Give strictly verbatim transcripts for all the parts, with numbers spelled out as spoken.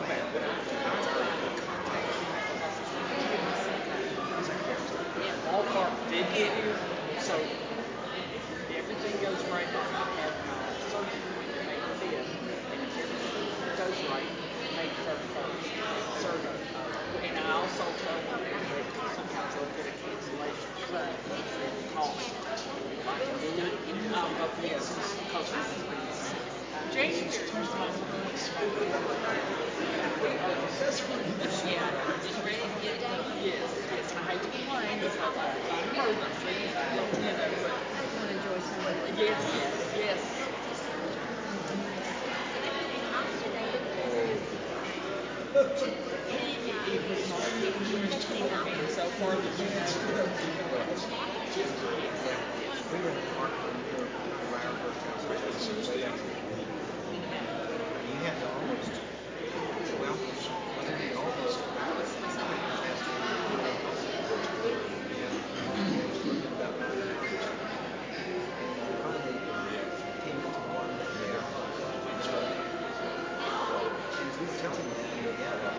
bad, but I, I tried to contact him because he said he's getting sick. He's like, there's a ballpark did get here, so if everything goes right, I have my surgery May fifth, and if everything goes right, May thirty-first. Surgery. And I also told him that sometimes they'll get a cancellation fee for the cost. If I can do it, um, oh, yes, because he's been sick. James is two times a month. Yeah, just ready to get it done. Yes, yes. I hate to complain because I, I'm emergency, you know, but I want to enjoy something. yes, yes, yes. It was not dangerous to me, and so far the you know, just yes, yes. We were in the parking lot near where our first house was. You had to almost, well, wasn't it almost fast yeah, I was looking about nine hours. And uh, probably ten to one there. And we were telling them, yeah.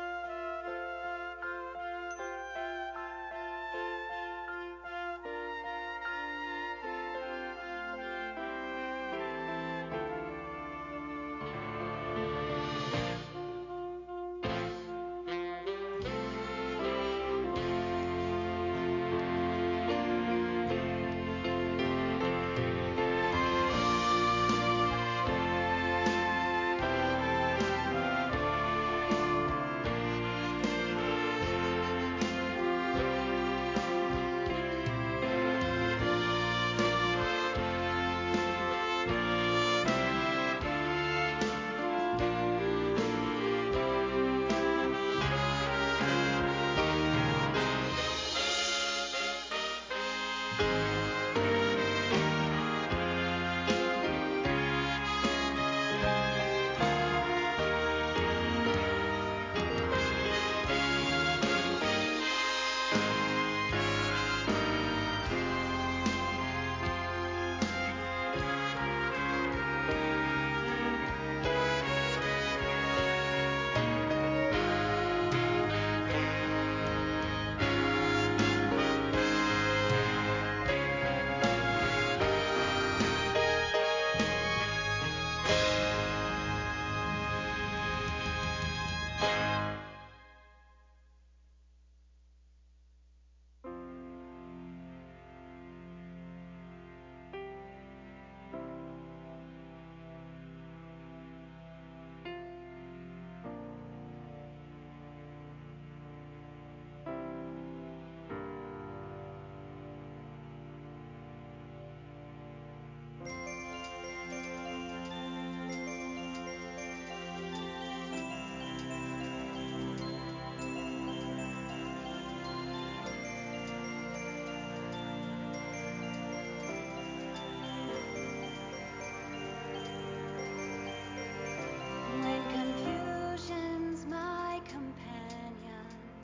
When confusion's my companion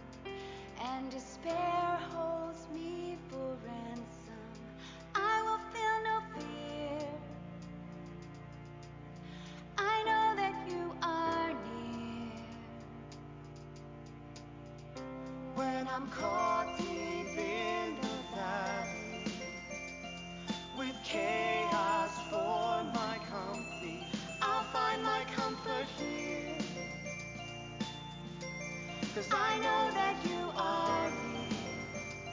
and despair holds me for ransom, I will feel no fear. I know that you are near. When I'm caught deep in the valley with chaos for my company, I'll find my comfort here. 'Cause I know that you are near.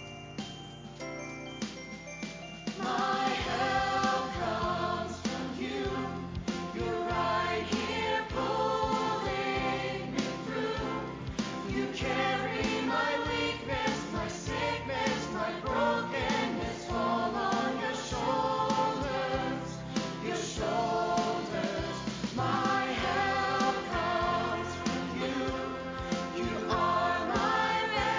My help comes from you. You're right here pulling me through. You carry my weakness, my sickness, my brokenness all on your shoulders. Your shoulders. My help comes from you. You are my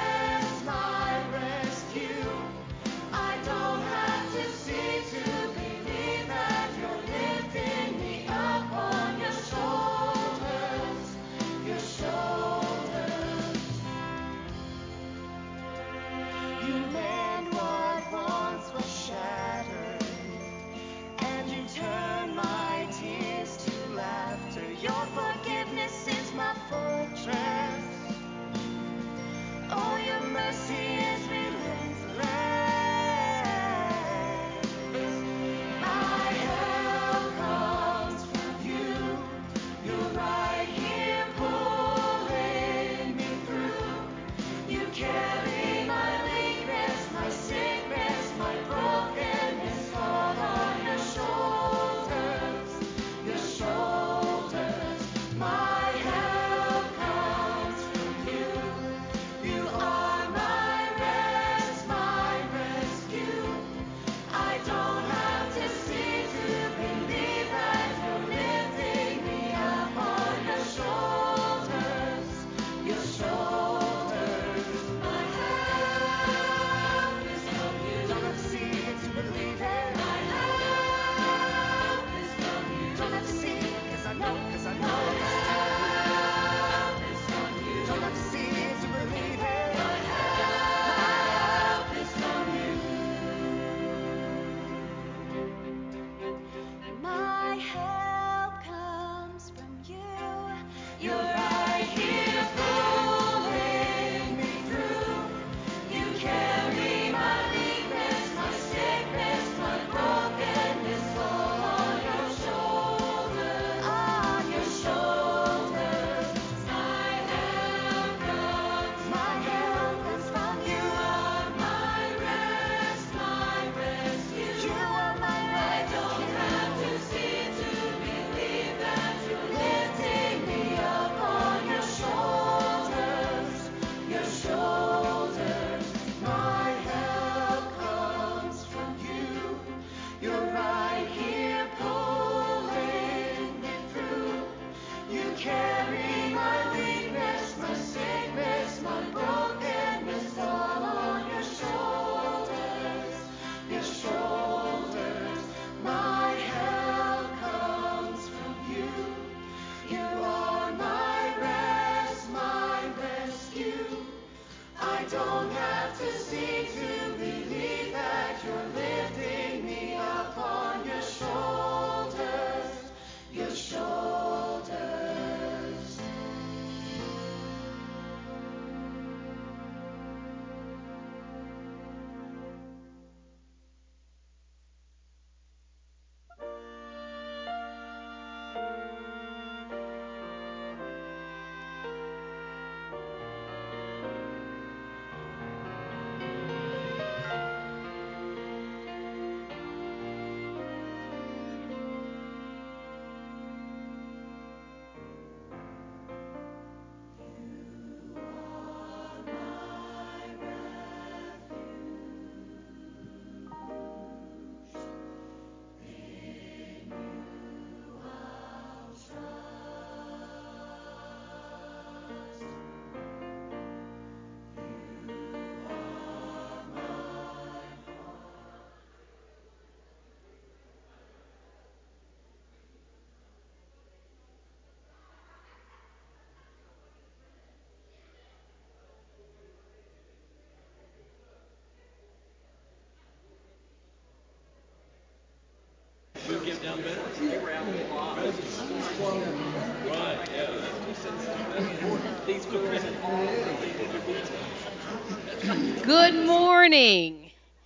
Good morning.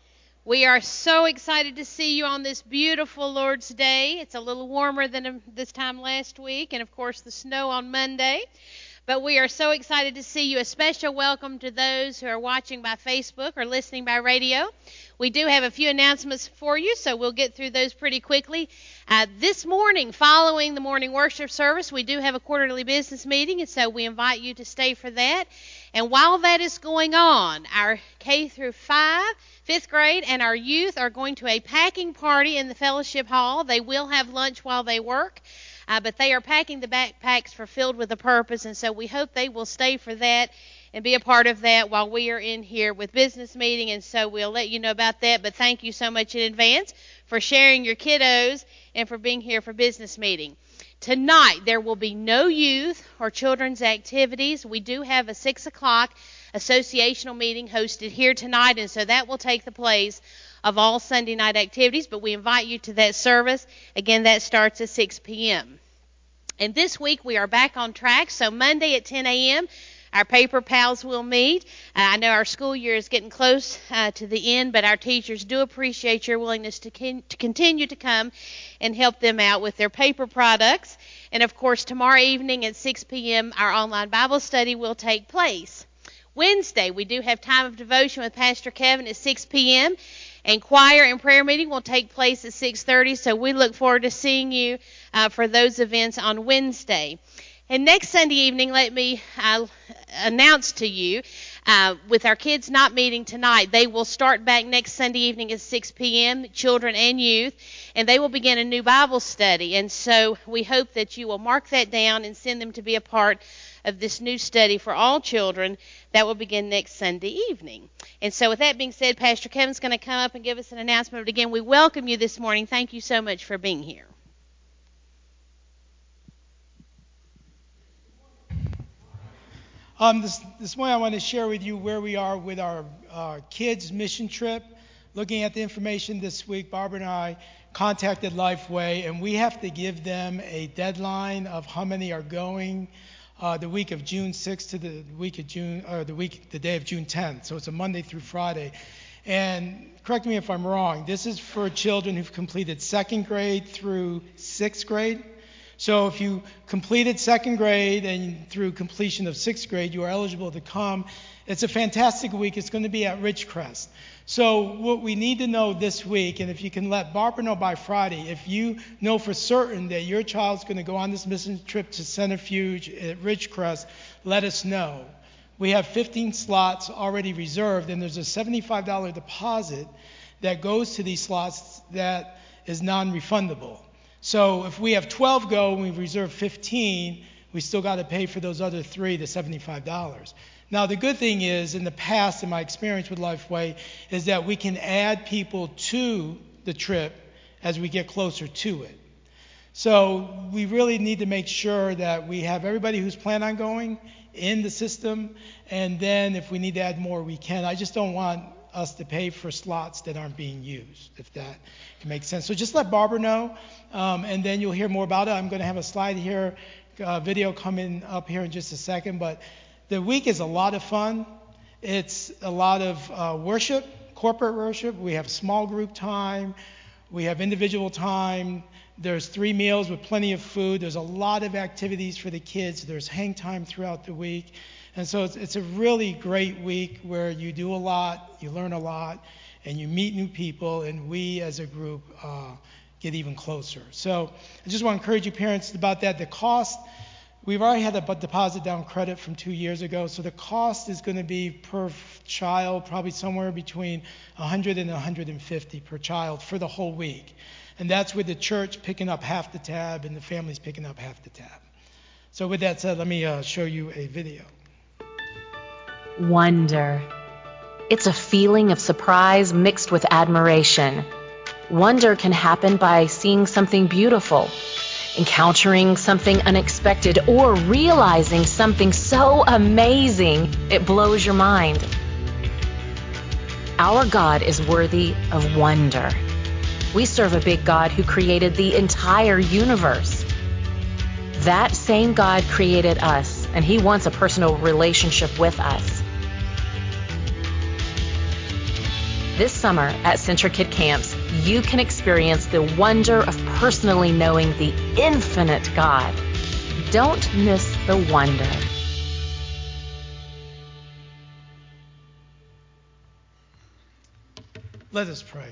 We are so excited to see you on this beautiful Lord's Day. It's a little warmer than this time last week, and of course the snow on Monday. But we are so excited to see you. A special welcome to those who are watching by Facebook or listening by radio. We do have a few announcements for you, so we'll get through those pretty quickly. Uh, this morning, following the morning worship service, we do have a quarterly business meeting, and so we invite you to stay for that. And while that is going on, our K through five, fifth grade, and our youth are going to a packing party in the fellowship hall. They will have lunch while they work. Uh, but they are packing the backpacks for Filled with a Purpose, and so we hope they will stay for that and be a part of that while we are in here with business meeting, and so we'll let you know about that. But thank you so much in advance for sharing your kiddos and for being here for business meeting. Tonight, there will be no youth or children's activities. We do have a six o'clock associational meeting hosted here tonight, and so that will take the place of all Sunday night activities, but we invite you to that service. Again, that starts at six p.m. And this week we are back on track, so Monday at ten a.m., our paper pals will meet. Uh, I know our school year is getting close uh, to the end, but our teachers do appreciate your willingness to, con- to continue to come and help them out with their paper products. And, of course, tomorrow evening at six p.m., our online Bible study will take place. Wednesday, we do have time of devotion with Pastor Kevin at six p.m., and choir and prayer meeting will take place at six thirty, so we look forward to seeing you uh, for those events on Wednesday. And next Sunday evening, let me uh, announce to you, uh, with our kids not meeting tonight, they will start back next Sunday evening at six p.m., children and youth, and they will begin a new Bible study. And so we hope that you will mark that down and send them to be a part of this new study for all children that will begin next Sunday evening. And so with that being said, Pastor Kevin's going to come up and give us an announcement. But again, we welcome you this morning. Thank you so much for being here. Um, this, this morning I want to share with you where we are with our uh, kids' mission trip. Looking at the information this week, Barbara and I contacted Lifeway, and we have to give them a deadline of how many are going. uh, the week of June sixth to the week of June, or the week, the day of June tenth. So it's a Monday through Friday. And correct me if I'm wrong, this is for children who've completed second grade through sixth grade. So if you completed second grade and through completion of sixth grade, you are eligible to come. It's a fantastic week. It's going to be at Ridgecrest. So what we need to know this week, and if you can let Barbara know by Friday, if you know for certain that your child's going to go on this mission trip to Centrifuge at Ridgecrest, let us know. We have fifteen slots already reserved, and there's a seventy-five dollars deposit that goes to these slots that is non-refundable. So if we have twelve go and we reserve fifteen, we still got to pay for those other three, the seventy-five dollars. Now, the good thing is, in the past, in my experience with Lifeway, is that we can add people to the trip as we get closer to it. So we really need to make sure that we have everybody who's planned on going in the system, and then if we need to add more, we can. I just don't want us to pay for slots that aren't being used, if that can make sense. So just let Barbara know, um, and then you'll hear more about it. I'm going to have a slide here, uh, video coming up here in just a second, but the week is a lot of fun. It's a lot of uh, worship, corporate worship. We have small group time. We have individual time. There's three meals with plenty of food. There's a lot of activities for the kids. There's hang time throughout the week. And so it's, it's a really great week where you do a lot, you learn a lot, and you meet new people, and we as a group uh, get even closer. So I just want to encourage you parents about that. The cost, we've already had a deposit down credit from two years ago, so the cost is going to be per child probably somewhere between one hundred and one hundred fifty per child for the whole week. And that's with the church picking up half the tab and the families picking up half the tab. So with that said, let me uh, show you a video. Wonder. It's a feeling of surprise mixed with admiration. Wonder can happen by seeing something beautiful, encountering something unexpected, or realizing something so amazing it blows your mind. Our God is worthy of wonder. We serve a big God who created the entire universe. That same God created us, and He wants a personal relationship with us. This summer at CentriKid Camps, you can experience the wonder of personally knowing the infinite God. Don't miss the wonder. Let us pray.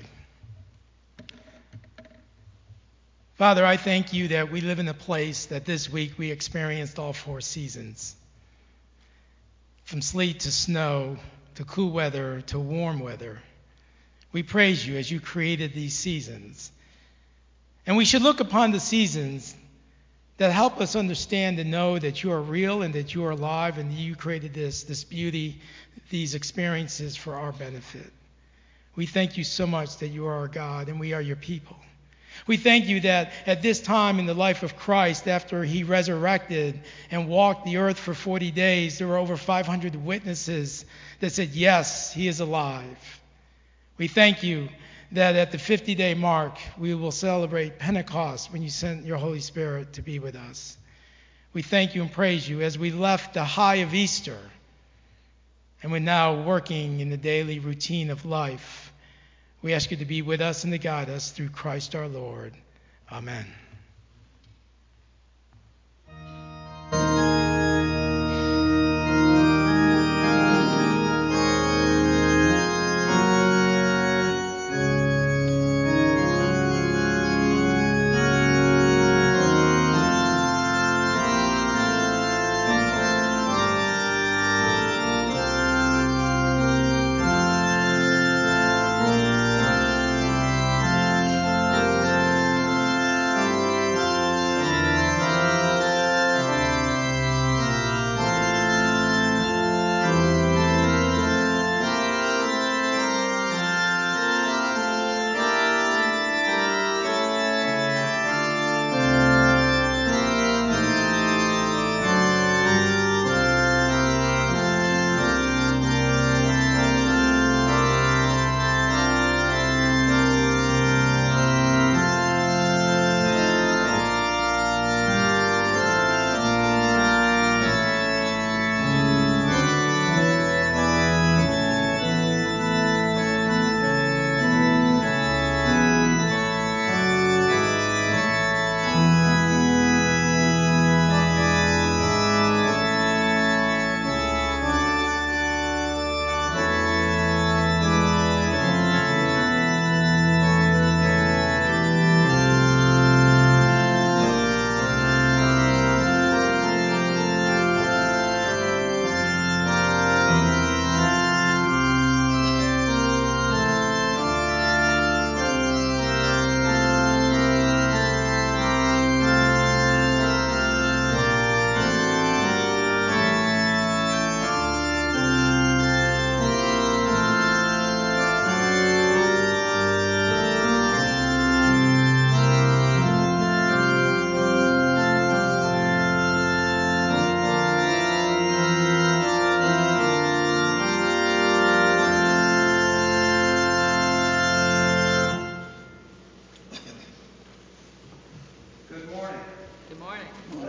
Father, I thank you that we live in a place that this week we experienced all four seasons. From sleet to snow, to cool weather, to warm weather. We praise you as you created these seasons. And we should look upon the seasons that help us understand and know that you are real and that you are alive and that you created this, this beauty, these experiences for our benefit. We thank you so much that you are our God and we are your people. We thank you that at this time in the life of Christ, after he resurrected and walked the earth for forty days, there were over five hundred witnesses that said, yes, he is alive. We thank you that at the fifty-day mark, we will celebrate Pentecost when you sent your Holy Spirit to be with us. We thank you and praise you as we left the high of Easter and we're now working in the daily routine of life. We ask you to be with us and to guide us through Christ our Lord. Amen.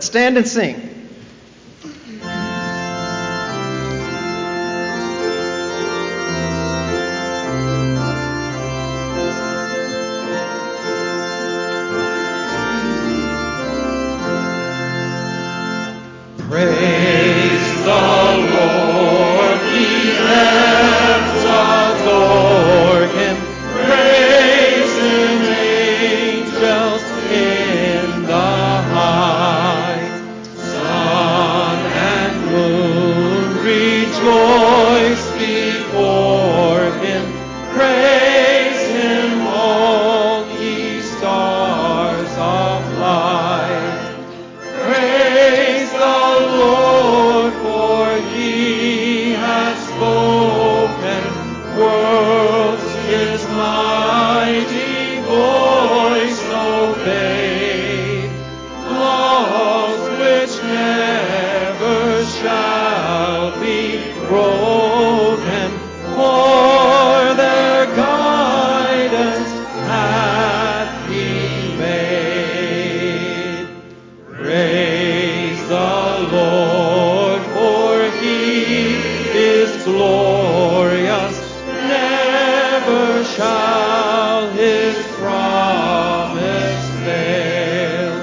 stand and sing. Praise the Lord, ye heavens adore Him. Praise Him, angels in the heights. Sun and moon rejoice before Him. Praise Him, all ye stars of light. Praise the Lord, for He has spoken. Worlds His mighty voice obeyed. Laws which never shall be broken, for their guidance hath He made. Praise the Lord, for He is glorious. Never shall His promise fail.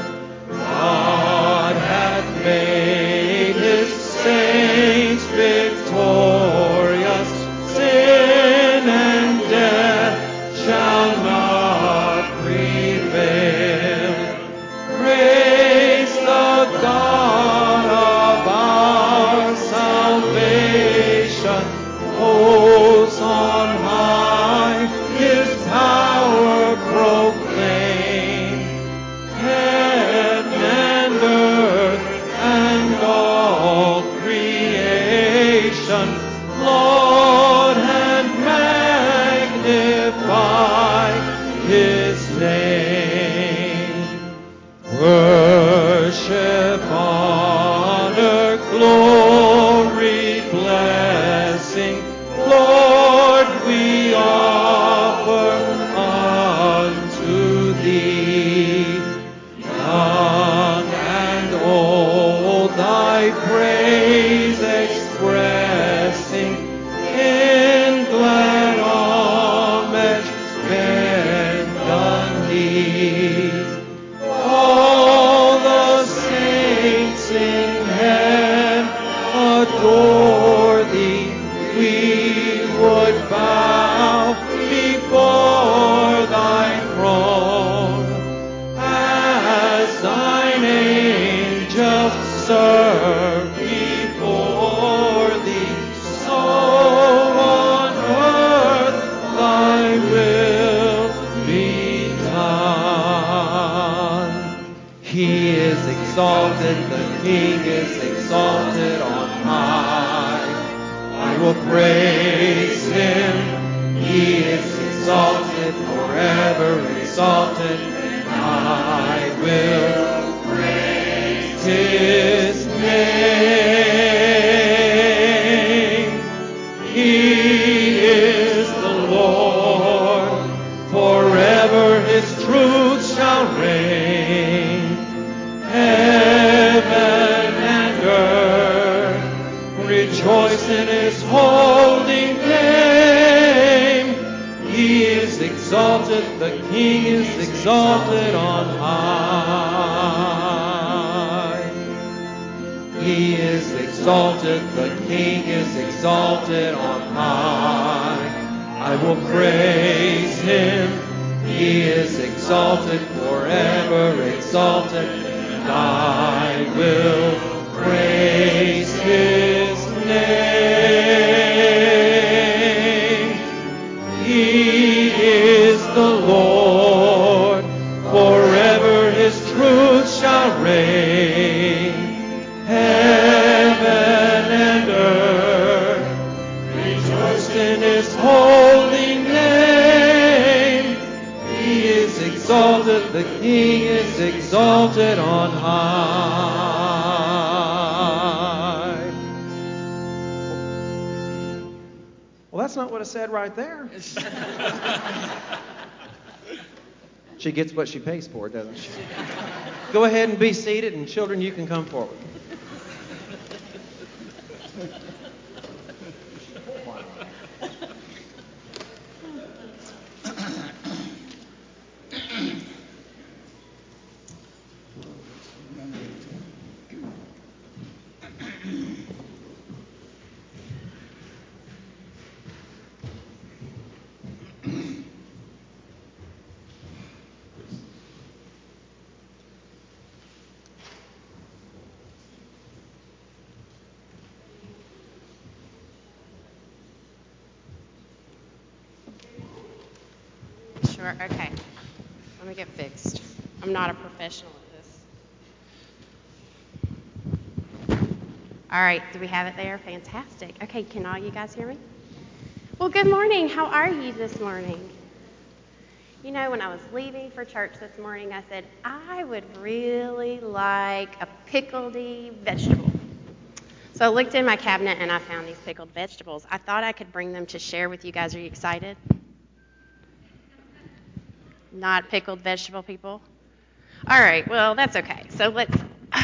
God hath made His saints victorious. Sin and death shall not prevail. Praise the God of our salvation. Hosts on high His power proclaim. Heaven and earth and all creation laud and magnify His name. Worship, honor, glory, blessing, Lord, we offer unto Thee. Young and old, Thy praise expressing, in glad homage bend the knee. All the saints in heaven adore Thee. We would bow before Thy throne, as Thine angels serve before Thee. So on earth Thy will be done. He is exalted, the King is exalted on high. I will praise Him. He is exalted, forever exalted. I will praise His name. He is the Lord, forever His truth shall reign. Heaven and earth rejoice in His holy name. He is exalted, the King is exalted on high. He is exalted, the King is exalted on high. I will praise Him. He is exalted, forever exalted, and I will praise His name. He is the Lord, forever His truth shall reign. Heaven and earth rejoice in His holy name. He is exalted, the King is exalted on high. Well, that's not what it said right there. She gets what she pays for, doesn't she? go ahead and be seated, and children, you can come forward. Sure, okay. Let me get fixed. I'm not a professional at this. All right, do we have it there? Fantastic. Okay, can all you guys hear me? Well, good morning. How are you this morning? You know, when I was leaving for church this morning, I said, I would really like a pickledy vegetable. So I looked in my cabinet and I found these pickled vegetables. I thought I could bring them to share with you guys. Are you excited? Not pickled vegetable people? All right, well, that's okay. So let's...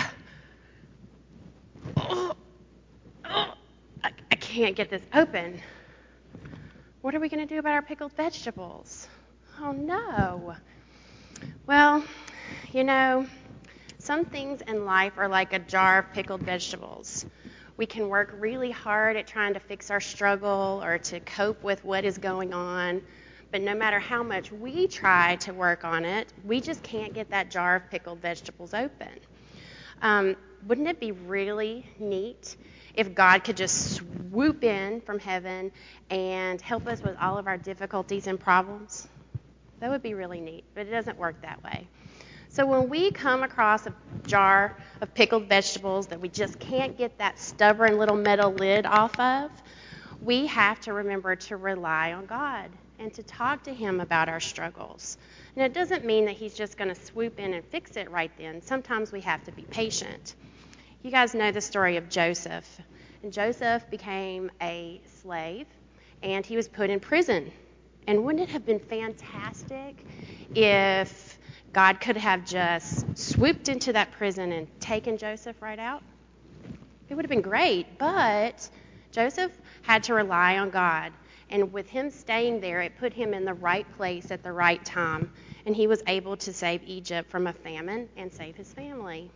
Oh, oh, I, I can't get this open. What are we going to do about our pickled vegetables? Oh, no. Well, you know, some things in life are like a jar of pickled vegetables. We can work really hard at trying to fix our struggle or to cope with what is going on. But no matter how much we try to work on it, we just can't get that jar of pickled vegetables open. Um, wouldn't it be really neat if God could just swoop in from heaven and help us with all of our difficulties and problems? That would be really neat, but it doesn't work that way. So when we come across a jar of pickled vegetables that we just can't get that stubborn little metal lid off of, we have to remember to rely on God and to talk to him about our struggles. And it doesn't mean that he's just going to swoop in and fix it right then. Sometimes we have to be patient. You guys know the story of Joseph. And Joseph became a slave, and he was put in prison. And wouldn't it have been fantastic if God could have just swooped into that prison and taken Joseph right out? It would have been great, but Joseph had to rely on God. And with him staying there, it put him in the right place at the right time. And he was able to save Egypt from a famine and save his family.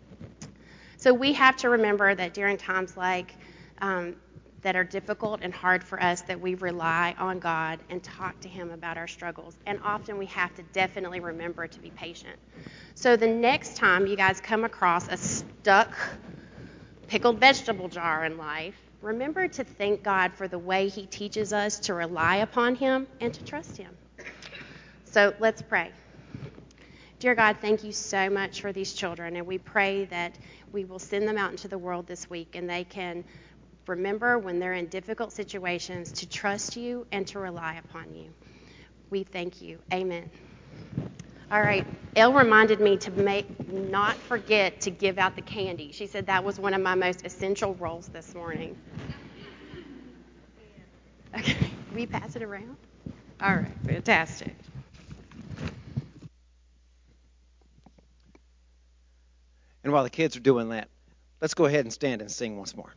So we have to remember that during times like um, that are difficult and hard for us, that we rely on God and talk to him about our struggles. And often we have to definitely remember to be patient. So the next time you guys come across a stuck pickled vegetable jar in life, remember to thank God for the way he teaches us to rely upon him and to trust him. So let's pray. Dear God, thank you so much for these children, and we pray that we will send them out into the world this week and they can remember when they're in difficult situations to trust you and to rely upon you. We thank you. Amen. All right. Elle reminded me to make not forget to give out the candy. She said that was one of my most essential roles this morning. Okay. Will you pass it around? All right. Fantastic. And while the kids are doing that, let's go ahead and stand and sing once more.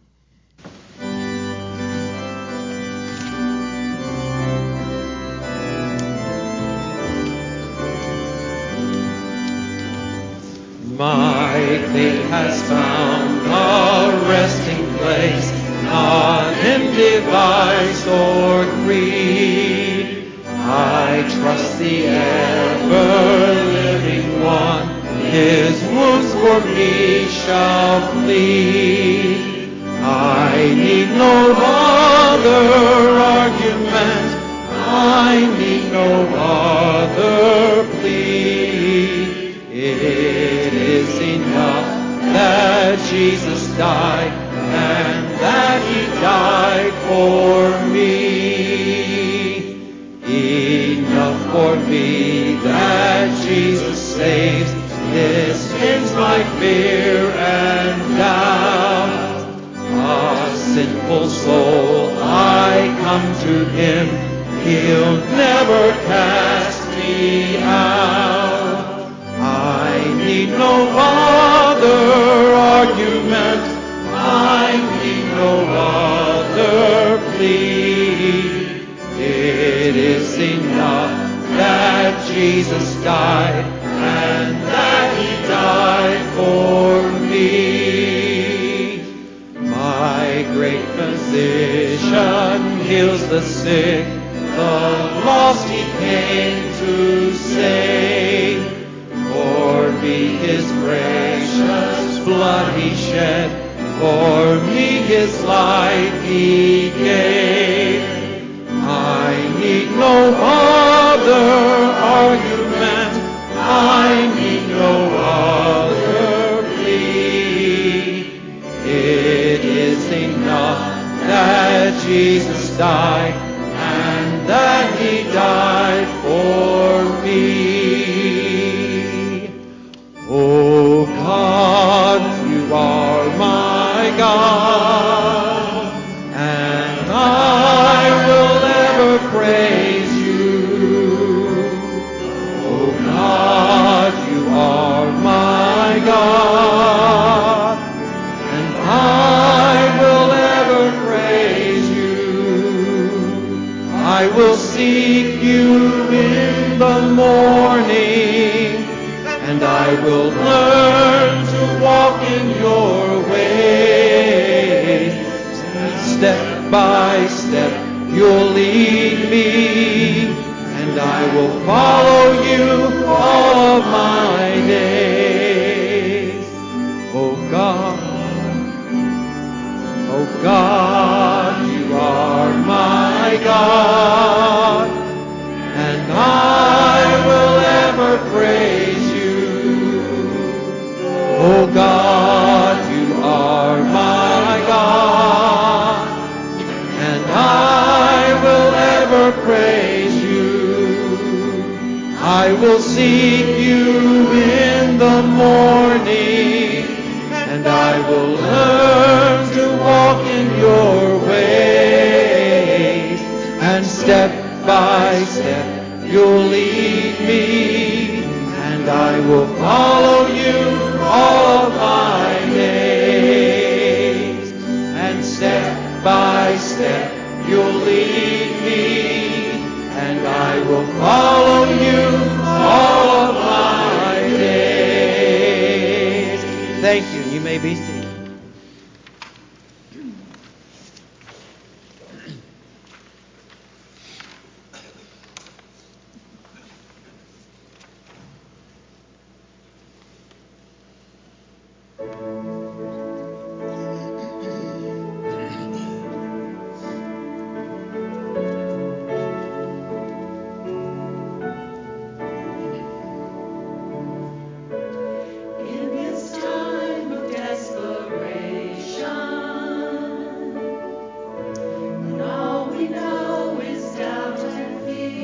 My faith has found a resting place, not in device or creed. I trust the ever-living one, his wounds for me shall plead. I need no other argument, I need no other plea. It is enough that Jesus died and that he died for me. Enough for me that Jesus saves. This ends my fear and doubt. A sinful soul, I come to him. He'll never cast me out. I need no physician heals the sick, the lost he came to save. For me his precious blood he shed, for me his life he gave. I need no other argument, I need no other plea. It is enough that Jesus died, and that he died for me. Oh God, you are my God, and I will ever praise you. Oh God, you are my God, and I will ever praise you. I will seek you in the morning, and I will learn to walk in your ways. Step by step you'll lead me, and I will follow you all of my days. Oh God, oh God, you are my God, and I will ever praise you. Oh God, you are my God, and I will ever praise you. I will seek you in the morning, and I will learn to walk in your ways. And step by step you'll lead me, and I will follow you all of my days. And step by step you'll lead me, and I will follow you all of my days. Thank you. You may be seated. In this time of desperation, when all we know is doubt and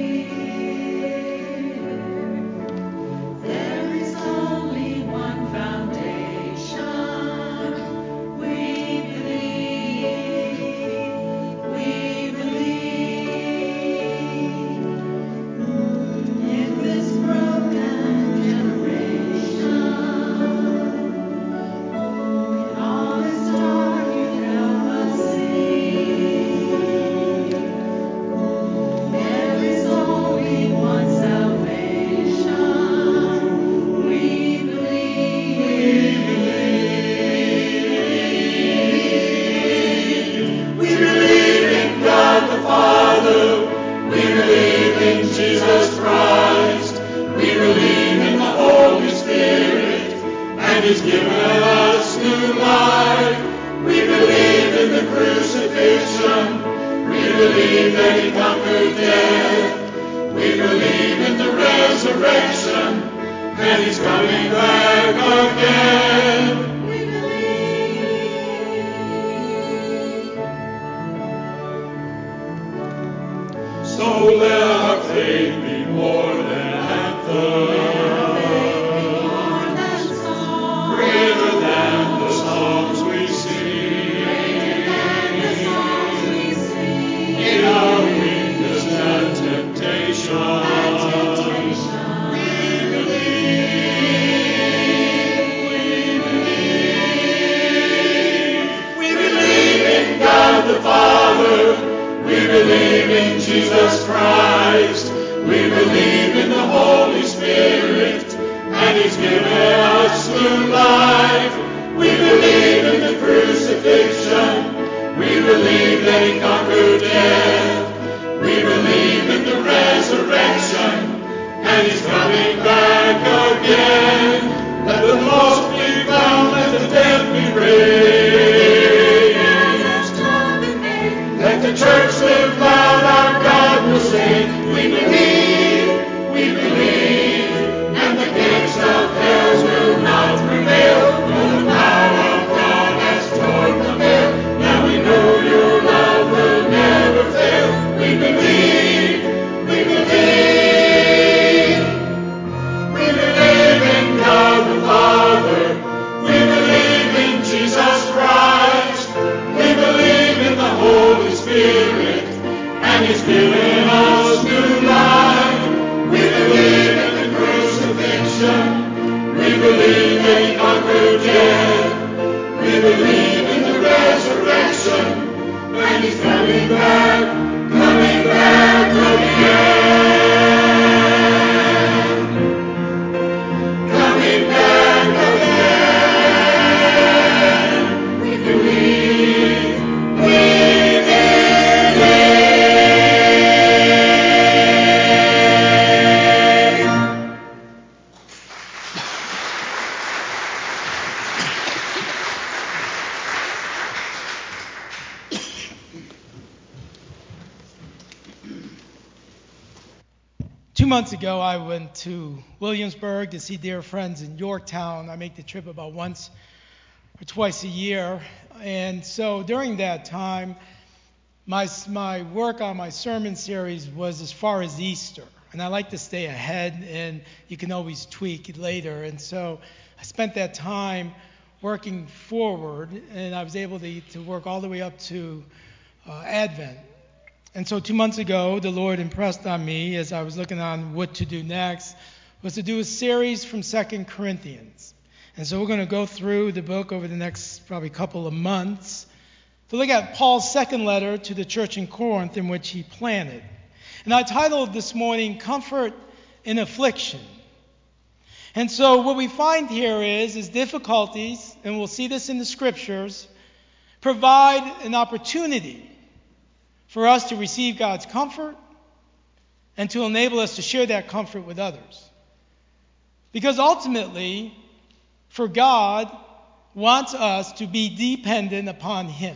fear, there is only one foundation. We believe, we believe. In this broken generation, all is dark, you help us see. There is only one salvation. We believe. We believe in God the Father. We believe in Jesus Christ. We believe in the Holy Spirit, and He's given us new life. We believe in the crucifixion. We believe that He conquered death. We believe in the resurrection, that He's coming back again. We believe. So let our faith be more than anthems, greater than the songs we sing. In our weakness and temptation, we believe, we believe. months ago, I went to Williamsburg to see dear friends in Yorktown. I make the trip about once or twice a year. And so during that time, my, my work on my sermon series was as far as Easter. And I like to stay ahead, and you can always tweak it later. And so I spent that time working forward, and I was able to, to work all the way up to uh, Advent. And so two months ago, the Lord impressed on me, as I was looking on what to do next, was to do a series from Second Corinthians. And so we're going to go through the book over the next probably couple of months to look at Paul's second letter to the church in Corinth, in which he planted. And I titled this morning, Comfort in Affliction. And so what we find here is, is difficulties, and we'll see this in the scriptures, provide an opportunity for us to receive God's comfort and to enable us to share that comfort with others. Because ultimately, for God wants us to be dependent upon Him.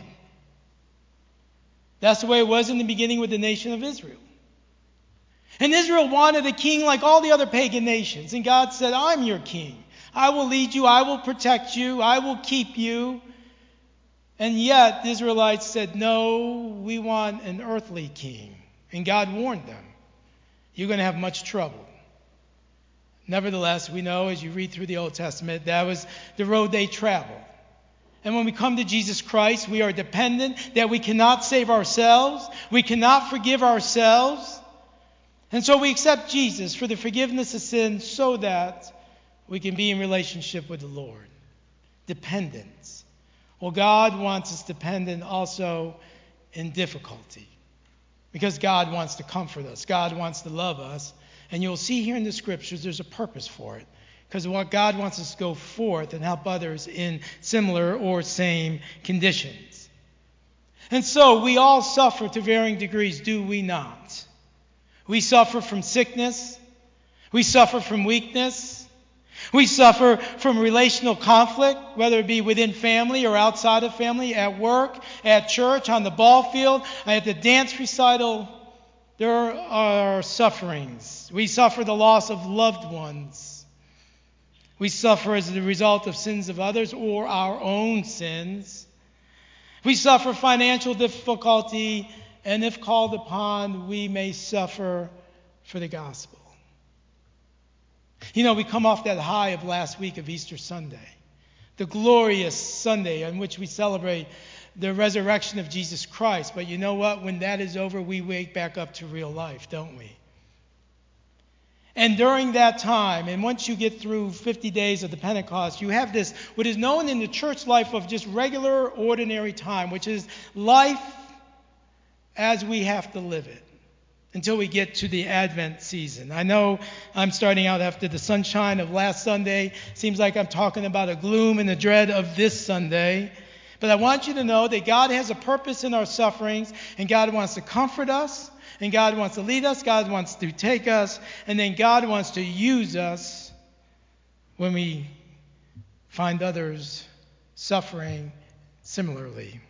That's the way it was in the beginning with the nation of Israel. And Israel wanted a king like all the other pagan nations. And God said, I'm your king. I will lead you. I will protect you. I will keep you. And yet the Israelites said, no, we want an earthly king. And God warned them, you're going to have much trouble. Nevertheless, we know as you read through the Old Testament, that was the road they traveled. And when we come to Jesus Christ, we are dependent that we cannot save ourselves. We cannot forgive ourselves. And so we accept Jesus for the forgiveness of sin so that we can be in relationship with the Lord. Dependence. Well, God wants us dependent also in difficulty. Because God wants to comfort us. God wants to love us. And you'll see here in the scriptures there's a purpose for it. Because what God wants us to go forth and help others in similar or same conditions. And so we all suffer to varying degrees, do we not? We suffer from sickness. We suffer from weakness. We suffer from relational conflict, whether it be within family or outside of family, at work, at church, on the ball field, at the dance recital. There are sufferings. We suffer the loss of loved ones. We suffer as a result of sins of others or our own sins. We suffer financial difficulty, and if called upon, we may suffer for the gospel. You know, we come off that high of last week of Easter Sunday, the glorious Sunday on which we celebrate the resurrection of Jesus Christ. But you know what? When that is over, we wake back up to real life, don't we? And during that time, and once you get through fifty days of the Pentecost, you have this, what is known in the church life of just regular, ordinary time, which is life as we have to live it. Until we get to the Advent season. I know I'm starting out after the sunshine of last Sunday. Seems like I'm talking about a gloom and a dread of this Sunday. But I want you to know that God has a purpose in our sufferings, and God wants to comfort us, and God wants to lead us, God wants to take us, and then God wants to use us when we find others suffering similarly.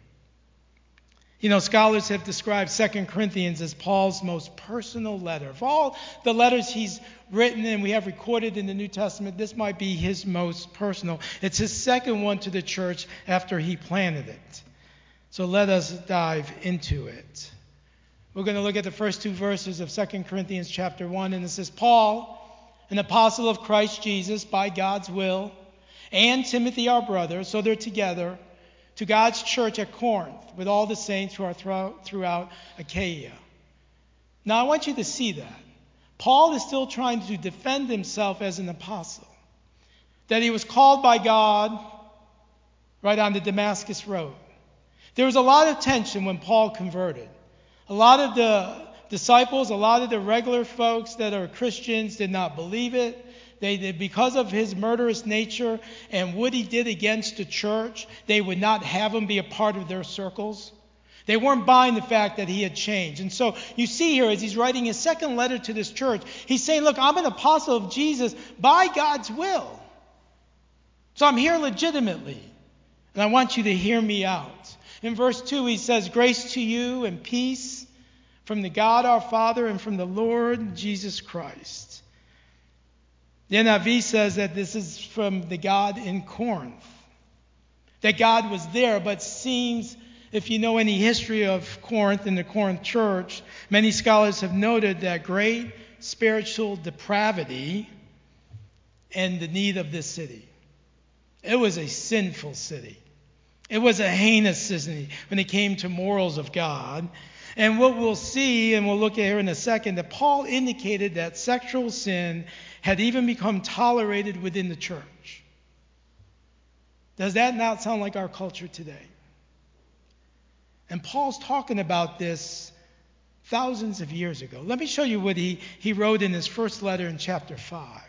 You know, scholars have described Second Corinthians as Paul's most personal letter. Of all the letters he's written and we have recorded in the New Testament, this might be his most personal. It's his second one to the church after he planted it. So let us dive into it. We're going to look at the first two verses of Second Corinthians chapter one, and it says, Paul, an apostle of Christ Jesus by God's will, and Timothy our brother, so they're together, to God's church at Corinth, with all the saints who are throughout Achaia. Now I want you to see that. Paul is still trying to defend himself as an apostle. That he was called by God right on the Damascus road. There was a lot of tension when Paul converted. A lot of the disciples, a lot of the regular folks that are Christians did not believe it. They did, because of his murderous nature and what he did against the church, they would not have him be a part of their circles. They weren't buying the fact that he had changed. And so you see here, as he's writing his second letter to this church, he's saying, look, I'm an apostle of Jesus by God's will. So I'm here legitimately. And I want you to hear me out. In verse two, he says, grace to you and peace from the God our Father and from the Lord Jesus Christ. The N I V says that this is from the God in Corinth. That God was there, but seems, if you know any history of Corinth and the Corinth church, many scholars have noted that great spiritual depravity and the need of this city. It was a sinful city. It was a heinous city when it came to morals of God. And what we'll see, and we'll look at here in a second, that Paul indicated that sexual sin had even become tolerated within the church. Does that not sound like our culture today? And Paul's talking about this thousands of years ago. Let me show you what he, he wrote in his first letter in chapter five.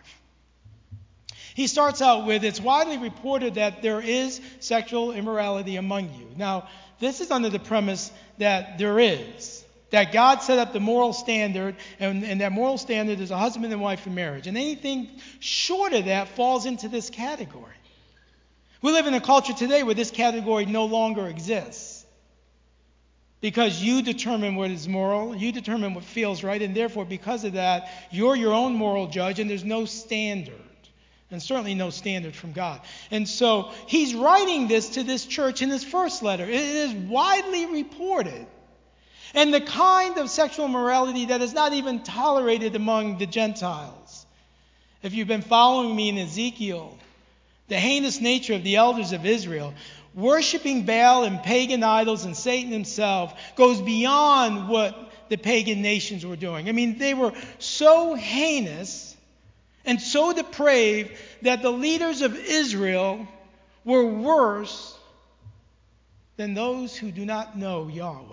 He starts out with, it's widely reported that there is sexual immorality among you. Now, this is under the premise that there is. That God set up the moral standard, and, and that moral standard is a husband and wife in marriage. And anything short of that falls into this category. We live in a culture today where this category no longer exists. Because you determine what is moral, you determine what feels right, and therefore, because of that, you're your own moral judge, and there's no standard. And certainly no standard from God. And so he's writing this to this church in his first letter. It is widely reported. And the kind of sexual immorality that is not even tolerated among the Gentiles. If you've been following me in Ezekiel, the heinous nature of the elders of Israel, worshiping Baal and pagan idols and Satan himself, goes beyond what the pagan nations were doing. I mean, they were so heinous and so depraved that the leaders of Israel were worse than those who do not know Yahweh.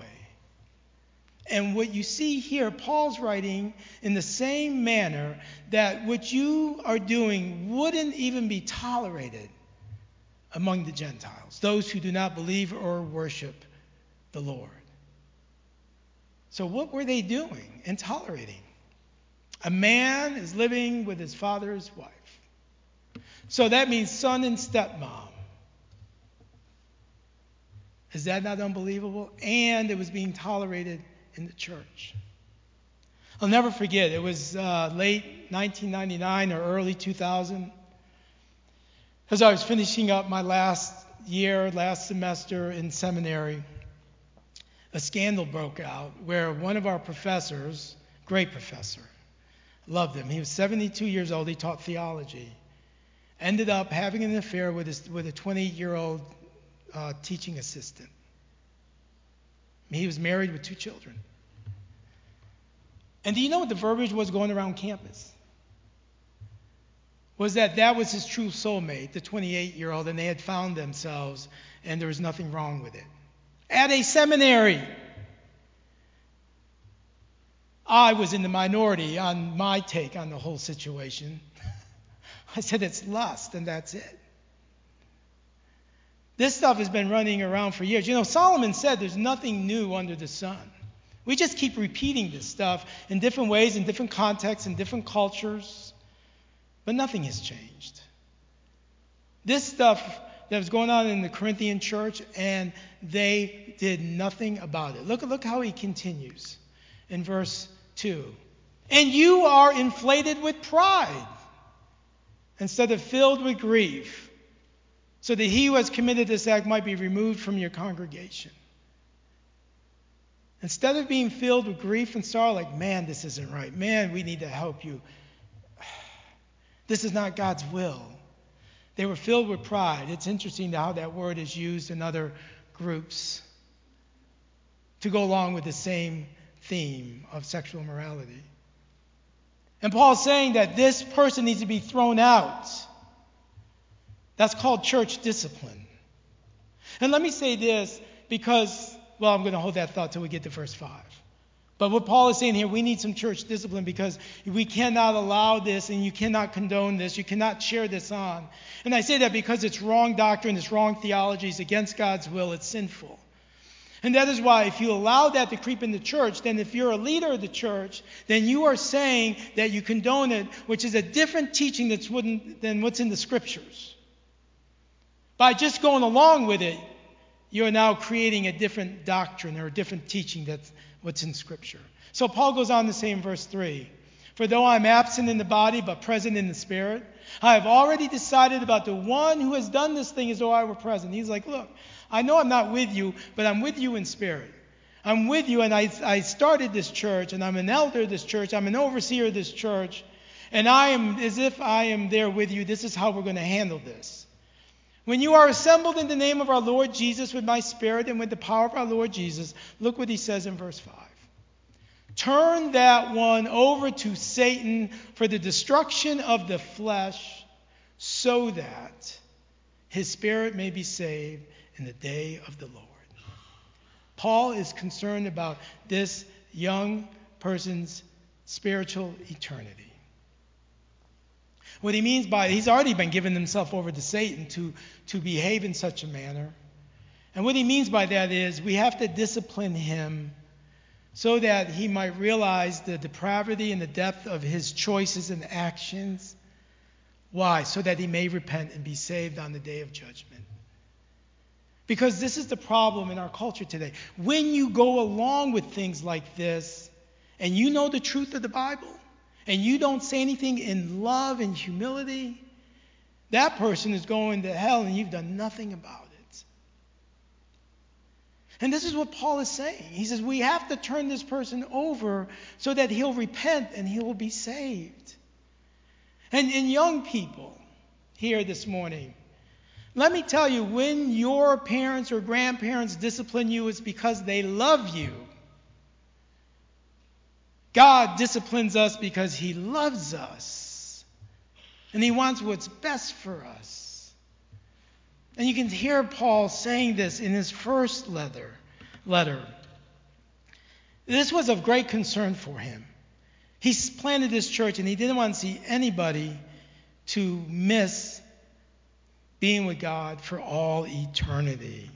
And what you see here, Paul's writing in the same manner that what you are doing wouldn't even be tolerated among the Gentiles, those who do not believe or worship the Lord. So what were they doing and tolerating? A man is living with his father's wife. So that means son and stepmom. Is that not unbelievable? And it was being tolerated in the church. I'll never forget, it was uh, late nineteen ninety-nine or early two thousand. As I was finishing up my last year, last semester in seminary, a scandal broke out where one of our professors, great professor, loved him. He was seventy-two years old. He taught theology. Ended up having an affair with, his, with a twenty-year-old uh, teaching assistant. He was married with two children. And do you know what the verbiage was going around campus? Was that that was his true soulmate, the twenty-eight-year-old, and they had found themselves, and there was nothing wrong with it. At a seminary. I was in the minority on my take on the whole situation. I said it's lust, and that's it. This stuff has been running around for years. You know, Solomon said there's nothing new under the sun. We just keep repeating this stuff in different ways, in different contexts, in different cultures, but nothing has changed. This stuff that was going on in the Corinthian church, and they did nothing about it. Look, look how he continues in verse two. And you are inflated with pride instead of filled with grief, so that he who has committed this act might be removed from your congregation. Instead of being filled with grief and sorrow, like, man, this isn't right. Man, we need to help you. This is not God's will. They were filled with pride. It's interesting how that word is used in other groups to go along with the same theme of sexual immorality. And Paul's saying that this person needs to be thrown out. That's called church discipline. And let me say this because, well, I'm going to hold that thought till we get to verse five. But what Paul is saying here, we need some church discipline because we cannot allow this and you cannot condone this. You cannot cheer this on. And I say that because it's wrong doctrine, it's wrong theology, it's against God's will, it's sinful. And that is why if you allow that to creep in the church, then if you're a leader of the church, then you are saying that you condone it, which is a different teaching that's than what's in the scriptures. By just going along with it, you are now creating a different doctrine or a different teaching that's what's in Scripture. So Paul goes on to say in verse three, for though I'm absent in the body but present in the spirit, I have already decided about the one who has done this thing as though I were present. He's like, look, I know I'm not with you, but I'm with you in spirit. I'm with you, and I, I started this church, and I'm an elder of this church. I'm an overseer of this church, and I am as if I am there with you. This is how we're going to handle this. When you are assembled in the name of our Lord Jesus with my spirit and with the power of our Lord Jesus, look what he says in verse five. Turn that one over to Satan for the destruction of the flesh, so that his spirit may be saved in the day of the Lord. Paul is concerned about this young person's spiritual eternity. What he means by, he's already been given himself over to Satan to, to behave in such a manner. And what he means by that is we have to discipline him so that he might realize the depravity and the depth of his choices and actions. Why? So that he may repent and be saved on the day of judgment. Because this is the problem in our culture today. When you go along with things like this, and you know the truth of the Bible, and you don't say anything in love and humility, that person is going to hell and you've done nothing about it. And this is what Paul is saying. He says we have to turn this person over so that he'll repent and he will be saved. And, and young people here this morning, let me tell you, when your parents or grandparents discipline you, it's because they love you. God disciplines us because he loves us. And he wants what's best for us. And you can hear Paul saying this in his first letter. letter. This was of great concern for him. He planted this church and he didn't want to see anybody to miss being with God for all eternity.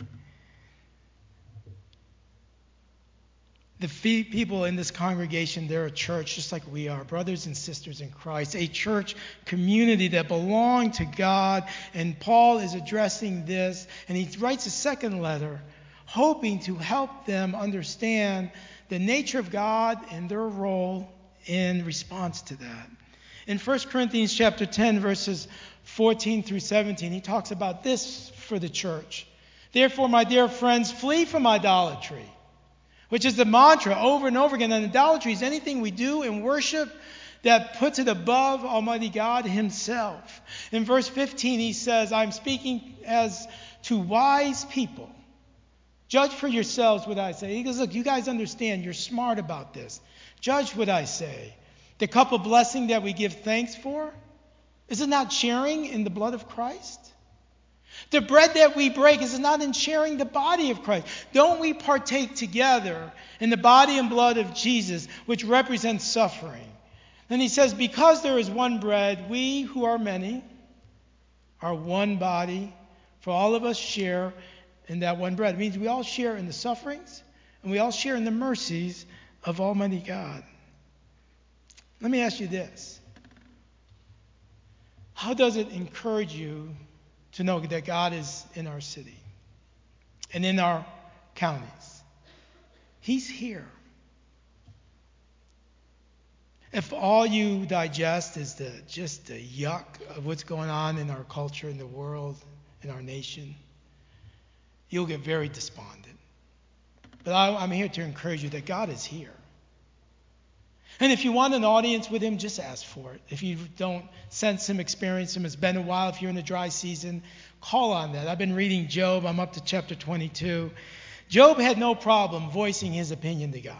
The people in this congregation, they're a church just like we are, brothers and sisters in Christ, a church community that belong to God. And Paul is addressing this, and he writes a second letter, hoping to help them understand the nature of God and their role in response to that. In First Corinthians chapter ten, verses fourteen through seventeen, he talks about this for the church. Therefore, my dear friends, flee from idolatry, which is the mantra over and over again. And idolatry is anything we do in worship that puts it above Almighty God himself. In verse fifteen, he says, I'm speaking as to wise people. Judge for yourselves what I say. He goes, look, you guys understand. You're smart about this. Judge what I say. The cup of blessing that we give thanks for, is it not sharing in the blood of Christ? The bread that we break, is it not in sharing the body of Christ? Don't we partake together in the body and blood of Jesus, which represents suffering? Then he says, because there is one bread, we who are many are one body, for all of us share in that one bread. It means we all share in the sufferings, and we all share in the mercies of Almighty God. Let me ask you this. How does it encourage you to know that God is in our city and in our counties? He's here. If all you digest is the just the yuck of what's going on in our culture, in the world, in our nation, you'll get very despondent. But I, I'm here to encourage you that God is here. And if you want an audience with him, just ask for it. If you don't sense him, experience him, it's been a while, if you're in a dry season, call on that. I've been reading Job. I'm up to chapter twenty-two. Job had no problem voicing his opinion to God.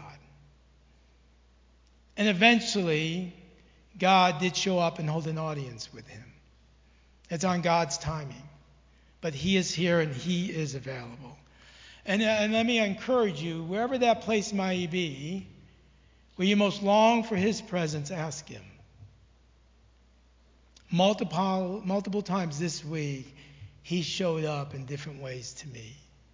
And eventually, God did show up and hold an audience with him. It's on God's timing. But he is here and he is available. And, and let me encourage you, wherever that place might be, where you most long for his presence, ask him. Multiple, multiple times this week, he showed up in different ways to me.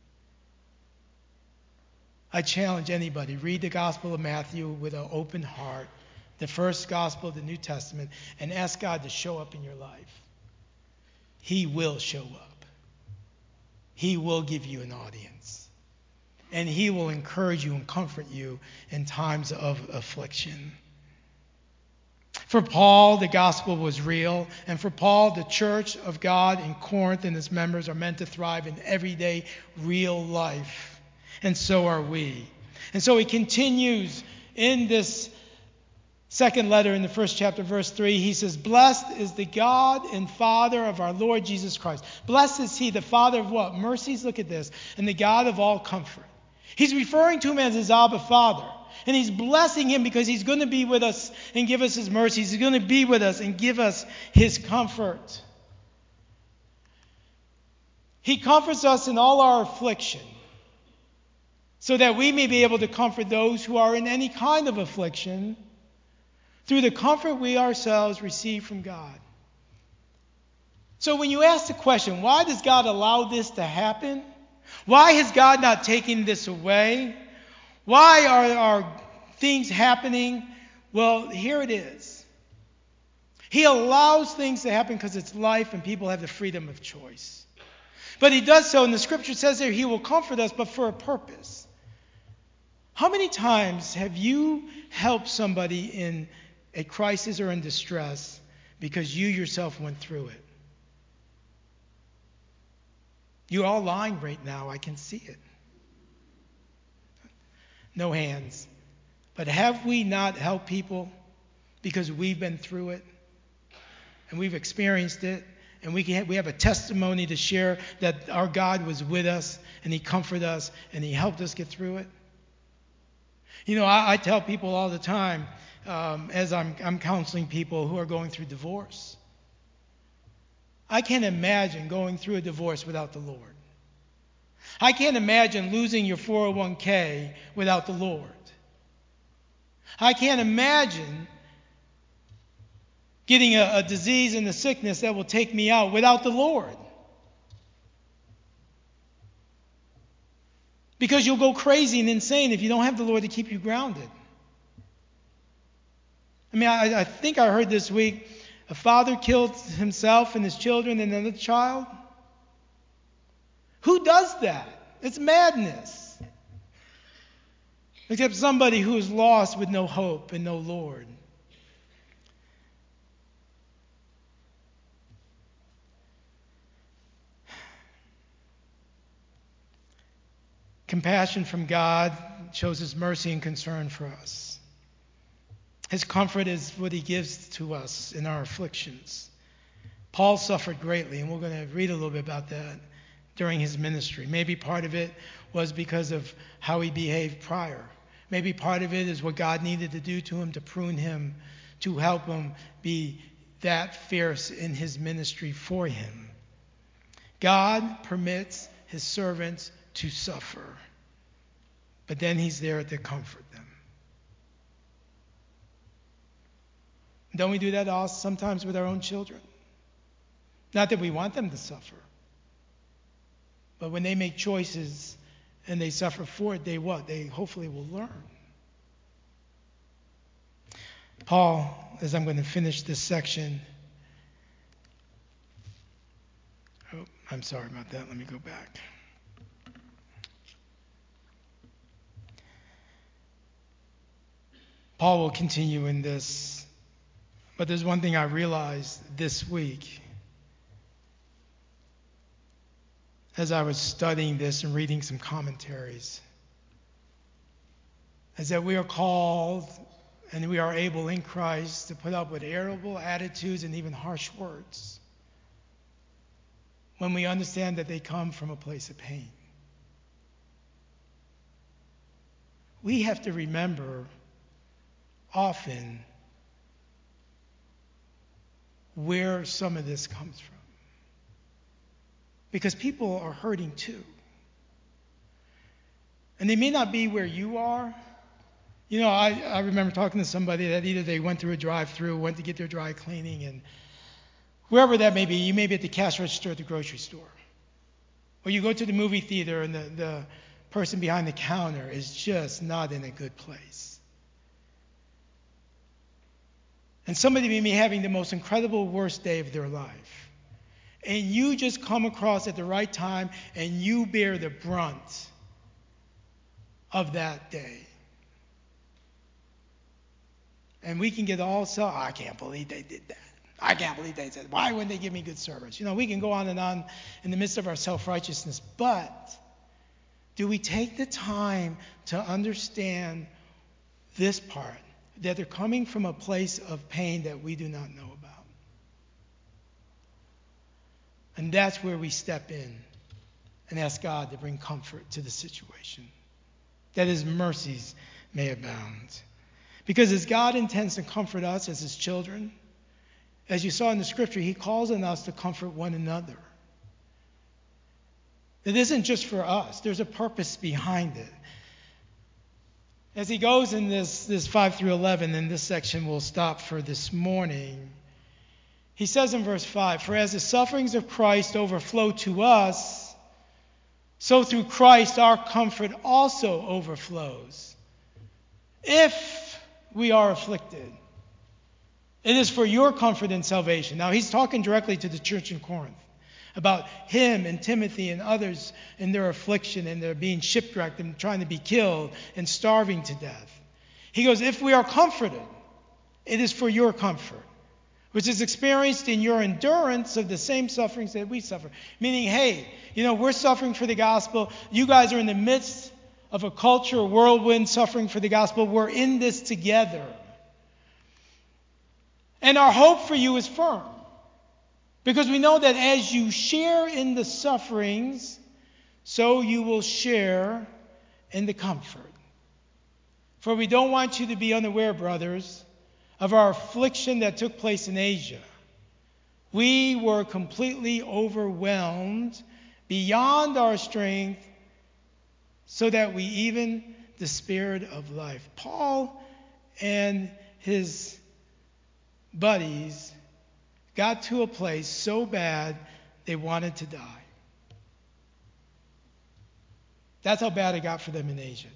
I challenge anybody, read the Gospel of Matthew with an open heart, the first Gospel of the New Testament, and ask God to show up in your life. He will show up. He will give you an audience. And He will encourage you and comfort you in times of affliction. For Paul, the gospel was real. And for Paul, the church of God in Corinth and its members are meant to thrive in everyday real life. And so are we. And so he continues in this second letter in the first chapter, verse three. He says, "Blessed is the God and Father of our Lord Jesus Christ." Blessed is He, the Father of what? Mercies, look at this. And the God of all comfort. He's referring to Him as His Abba Father. And He's blessing Him because He's going to be with us and give us His mercies. He's going to be with us and give us His comfort. He comforts us in all our affliction, so that we may be able to comfort those who are in any kind of affliction through the comfort we ourselves receive from God. So when you ask the question, why does God allow this to happen? Why has God not taken this away? Why are, are things happening? Well, here it is. He allows things to happen because it's life and people have the freedom of choice. But He does so, and the Scripture says there He will comfort us, but for a purpose. How many times have you helped somebody in a crisis or in distress because you yourself went through it? You're all lying right now. I can see it. No hands. But have we not helped people because we've been through it and we've experienced it, and we can, we have a testimony to share that our God was with us and He comforted us and He helped us get through it? You know, I, I tell people all the time, um, as I'm, I'm counseling people who are going through divorce, I can't imagine going through a divorce without the Lord. I can't imagine losing your four oh one k without the Lord. I can't imagine getting a, a disease and a sickness that will take me out without the Lord. Because you'll go crazy and insane if you don't have the Lord to keep you grounded. I mean, I, I think I heard this week, a father killed himself and his children and another child. Who does that? It's madness. Except somebody who is lost with no hope and no Lord. Compassion from God shows His mercy and concern for us. His comfort is what He gives to us in our afflictions. Paul suffered greatly, and we're going to read a little bit about that during his ministry. Maybe part of it was because of how he behaved prior. Maybe part of it is what God needed to do to him to prune him, to help him be that fierce in his ministry for Him. God permits His servants to suffer, but then He's there to comfort them. Don't we do that also sometimes with our own children? Not that we want them to suffer, but when they make choices and they suffer for it, they what? They hopefully will learn. Paul, as I'm going to finish this section, oh, I'm sorry about that. Let me go back. Paul will continue in this, but there's one thing I realized this week as I was studying this and reading some commentaries, is that we are called and we are able in Christ to put up with irritable attitudes and even harsh words when we understand that they come from a place of pain. We have to remember often where some of this comes from. Because people are hurting too. And they may not be where you are. You know, I, I remember talking to somebody that either they went through a drive-through, went to get their dry cleaning, and wherever that may be, you may be at the cash register at the grocery store. Or you go to the movie theater and the, the person behind the counter is just not in a good place. And somebody may be having the most incredible worst day of their life. and you just come across at the right time and you bear the brunt of that day. And we can get all so, I can't believe they did that. I can't believe they said, why wouldn't they give me good service? You know, we can go on and on in the midst of our self-righteousness. But do we take the time to understand this part, that they're coming from a place of pain that we do not know about? And that's where we step in and ask God to bring comfort to the situation, that his mercies may abound. Because as God intends to comfort us as his children, as you saw in the scripture, he calls on us to comfort one another. It isn't just for us. There's a purpose behind it. As he goes in this, this five through eleven, and this section we'll stop for this morning, he says in verse five, "For as the sufferings of Christ overflow to us, so through Christ our comfort also overflows. If we are afflicted, it is for your comfort and salvation." Now he's talking directly to the church in Corinth about him and Timothy and others in their affliction and their being shipwrecked and trying to be killed and starving to death. He goes, if we are comforted, it is for your comfort, which is experienced in your endurance of the same sufferings that we suffer. Meaning, hey, you know, we're suffering for the gospel. You guys are in the midst of a culture, a whirlwind, suffering for the gospel. We're in this together. And our hope for you is firm, because we know that as you share in the sufferings, so you will share in the comfort. For we don't want you to be unaware, brothers, of our affliction that took place in Asia. We were completely overwhelmed beyond our strength, so that we even despaired of life. Paul and his buddies got to a place so bad they wanted to die. That's how bad it got for them in Asia.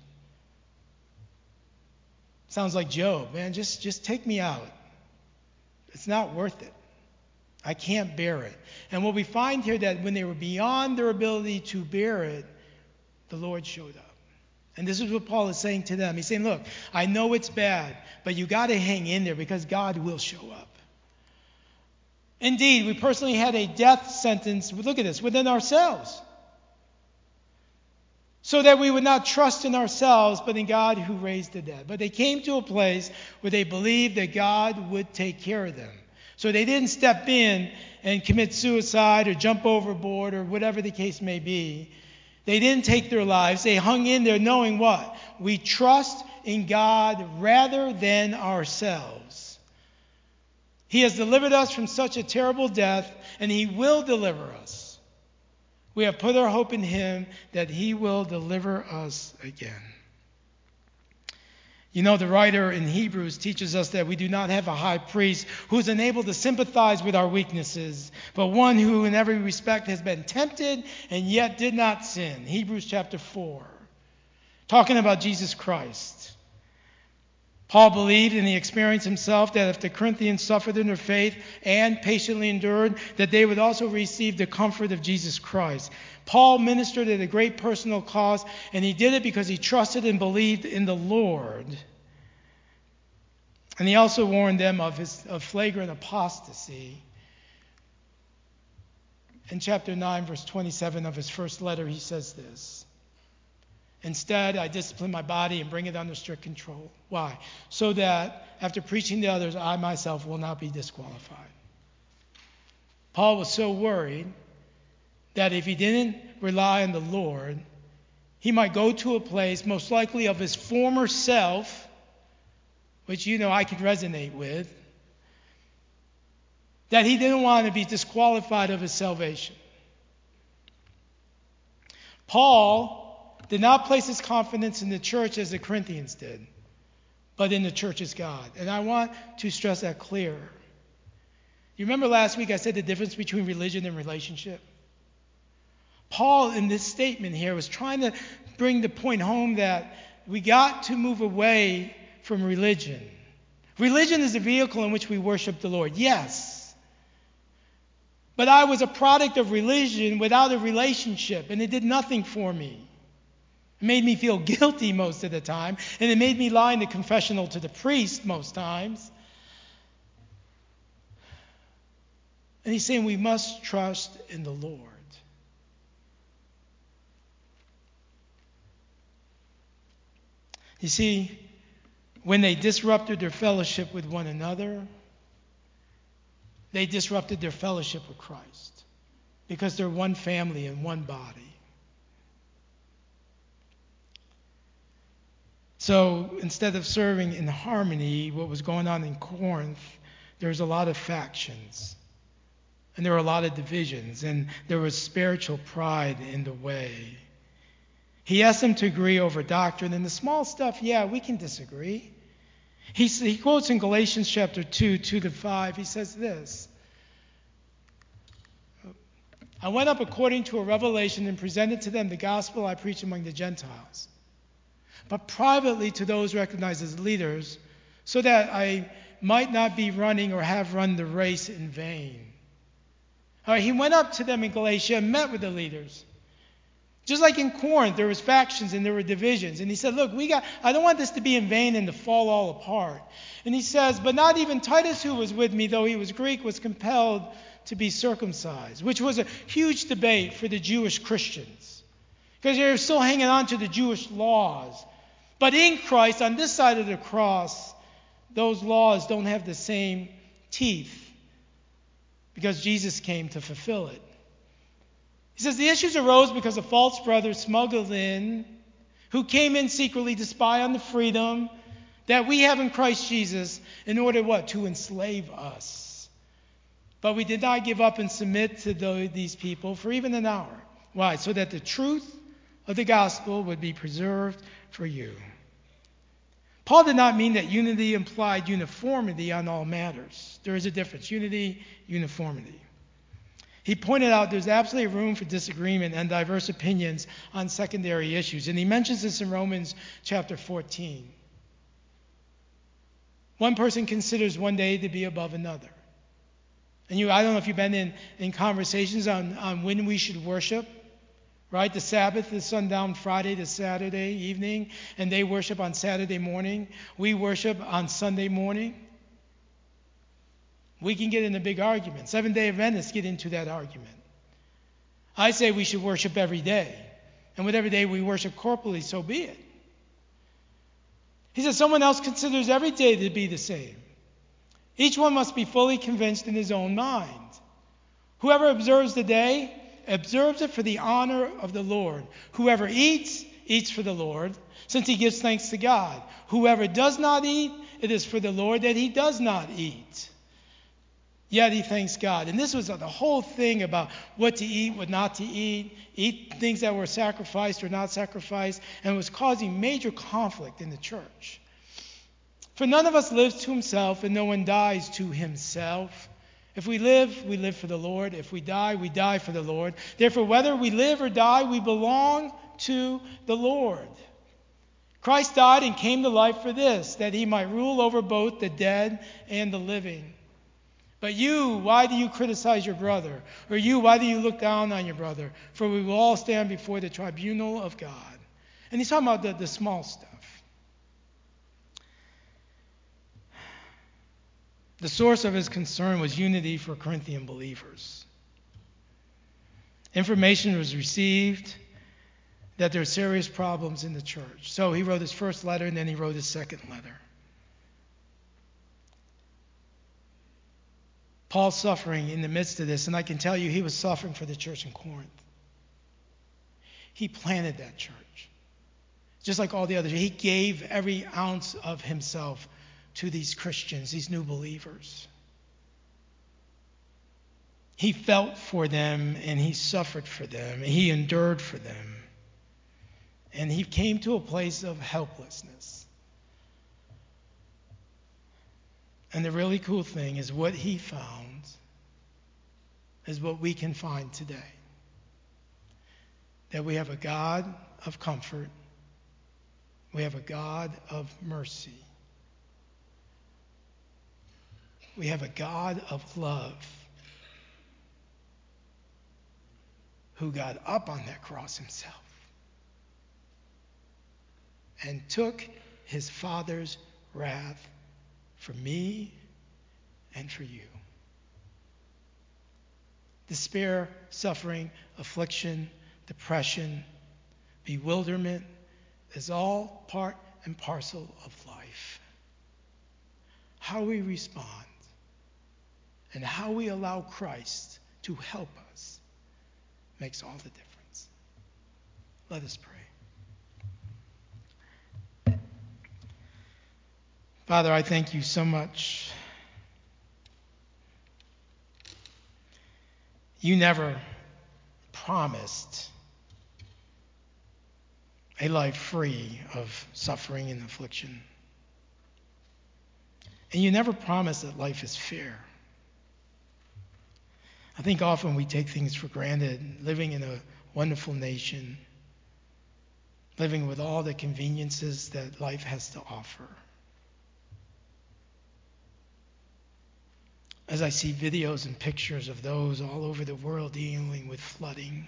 Sounds like Job. Man, just, just take me out. It's not worth it. I can't bear it. And what we find here, that when they were beyond their ability to bear it, the Lord showed up. And this is what Paul is saying to them. He's saying, look, I know it's bad, but you got to hang in there, because God will show up. Indeed, we personally had a death sentence, look at this, within ourselves, so that we would not trust in ourselves, but in God who raised the dead. But they came to a place where they believed that God would take care of them. So they didn't step in and commit suicide or jump overboard or whatever the case may be. They didn't take their lives. They hung in there knowing what? We trust in God rather than ourselves. He has delivered us from such a terrible death, and he will deliver us. We have put our hope in him that he will deliver us again. You know, the writer in Hebrews teaches us that we do not have a high priest who is unable to sympathize with our weaknesses, but one who in every respect has been tempted and yet did not sin. Hebrews chapter four. Talking about Jesus Christ. Paul believed, and he experienced himself, that if the Corinthians suffered in their faith and patiently endured, that they would also receive the comfort of Jesus Christ. Paul ministered at a great personal cost, and he did it because he trusted and believed in the Lord. And he also warned them of his of flagrant apostasy. In chapter nine, verse twenty-seven of his first letter, he says this. Instead, I discipline my body and bring it under strict control. Why? So that after preaching to others, I myself will not be disqualified. Paul was so worried that if he didn't rely on the Lord, he might go to a place, most likely of his former self, which you know I can resonate with, that he didn't want to be disqualified of his salvation. Paul did not place his confidence in the church as the Corinthians did, but in the church's God. And I want to stress that clear. You remember last week I said the difference between religion and relationship? Paul, in this statement here, was trying to bring the point home that we got to move away from religion. Religion is the vehicle in which we worship the Lord, yes. But I was a product of religion without a relationship, and it did nothing for me. It made me feel guilty most of the time, and it made me lie in the confessional to the priest most times. And he's saying we must trust in the Lord. You see, when they disrupted their fellowship with one another, they disrupted their fellowship with Christ, because they're one family and one body. So instead of serving in harmony, what was going on in Corinth, there was a lot of factions. And there were a lot of divisions. And there was spiritual pride in the way. He asked them to agree over doctrine. And the small stuff, yeah, we can disagree. He, he quotes in Galatians chapter two, two to five, he says this. I went up according to a revelation and presented to them the gospel I preach among the Gentiles, but privately to those recognized as leaders, so that I might not be running or have run the race in vain. All right, he went up to them in Galatia and met with the leaders. Just like in Corinth, there was factions and there were divisions. And he said, look, we got, I don't want this to be in vain and to fall all apart. And he says, but not even Titus, who was with me, though he was Greek, was compelled to be circumcised, which was a huge debate for the Jewish Christians, because they were still hanging on to the Jewish laws. But in Christ, on this side of the cross, those laws don't have the same teeth, because Jesus came to fulfill it. He says the issues arose because a false brother smuggled in, who came in secretly to spy on the freedom that we have in Christ Jesus, in order what? To enslave us. But we did not give up and submit to the, these people for even an hour. Why? So that the truth of the gospel would be preserved for you. Paul did not mean that unity implied uniformity on all matters. There is a difference. Unity, uniformity. He pointed out there's absolutely room for disagreement and diverse opinions on secondary issues. And he mentions this in Romans chapter fourteen. One person considers one day to be above another. And you, I don't know if you've been in, in conversations on, on when we should worship. Right? The Sabbath is sundown Friday to Saturday evening, and they worship on Saturday morning. We worship on Sunday morning. We can get in a big argument. Seventh-day Adventists get into that argument. I say we should worship every day. And whatever day we worship corporally, so be it. He says someone else considers every day to be the same. Each one must be fully convinced in his own mind. Whoever observes the day observes it for the honor of the Lord. Whoever eats, eats for the Lord, since he gives thanks to God. Whoever does not eat, it is for the Lord that he does not eat. Yet he thanks God. And this was the whole thing about what to eat, what not to eat, eat things that were sacrificed or not sacrificed, and it was causing major conflict in the church. For none of us lives to himself, and no one dies to himself. If we live, we live for the Lord. If we die, we die for the Lord. Therefore, whether we live or die, we belong to the Lord. Christ died and came to life for this, that he might rule over both the dead and the living. But you, why do you criticize your brother? Or you, why do you look down on your brother? For we will all stand before the tribunal of God. And he's talking about the, the small stuff. The source of his concern was unity for Corinthian believers. Information was received that there are serious problems in the church. So he wrote his first letter, and then he wrote his second letter. Paul's suffering in the midst of this, and I can tell you he was suffering for the church in Corinth. He planted that church. Just like all the others. He gave every ounce of himself to these Christians, these new believers. He felt for them, and he suffered for them, and he endured for them. And he came to a place of helplessness. And the really cool thing is what he found is what we can find today. That we have a God of comfort. We have a God of mercy. We have a God of love. who got up on that cross himself and took his Father's wrath for me and for you. Despair, suffering, affliction, depression, bewilderment is all part and parcel of life. How we respond and how we allow Christ to help us makes all the difference. Let us pray. Father, I thank you so much. You never promised a life free of suffering and affliction. And you never promised that life is fair. I think often we take things for granted, living in a wonderful nation, living with all the conveniences that life has to offer. As I see videos and pictures of those all over the world dealing with flooding,